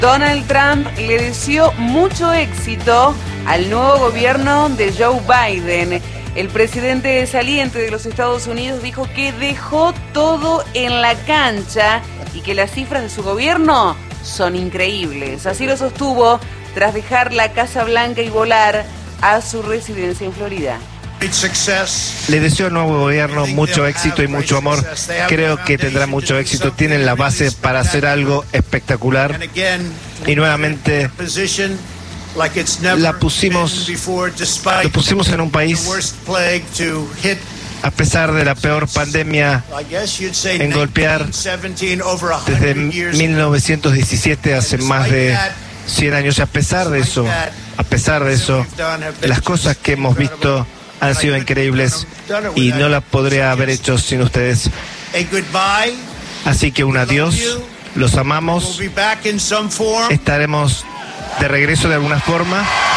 Donald Trump le deseó mucho éxito al nuevo gobierno de Joe Biden. El presidente saliente de los Estados Unidos dijo que dejó todo en la cancha y que las cifras de su gobierno son increíbles. Así lo sostuvo tras dejar la Casa Blanca y volar a su residencia en Florida. Le deseo al nuevo gobierno mucho éxito y mucho amor. Creo que tendrá mucho éxito. Tienen la base para hacer algo espectacular. Y nuevamente lo pusimos en un país, a pesar de la peor pandemia en golpear desde 1917, hace más de 100 años. Y a pesar de eso, las cosas que hemos visto han sido increíbles y no las podría haber hecho sin ustedes. Así que un adiós, los amamos, estaremos de regreso de alguna forma.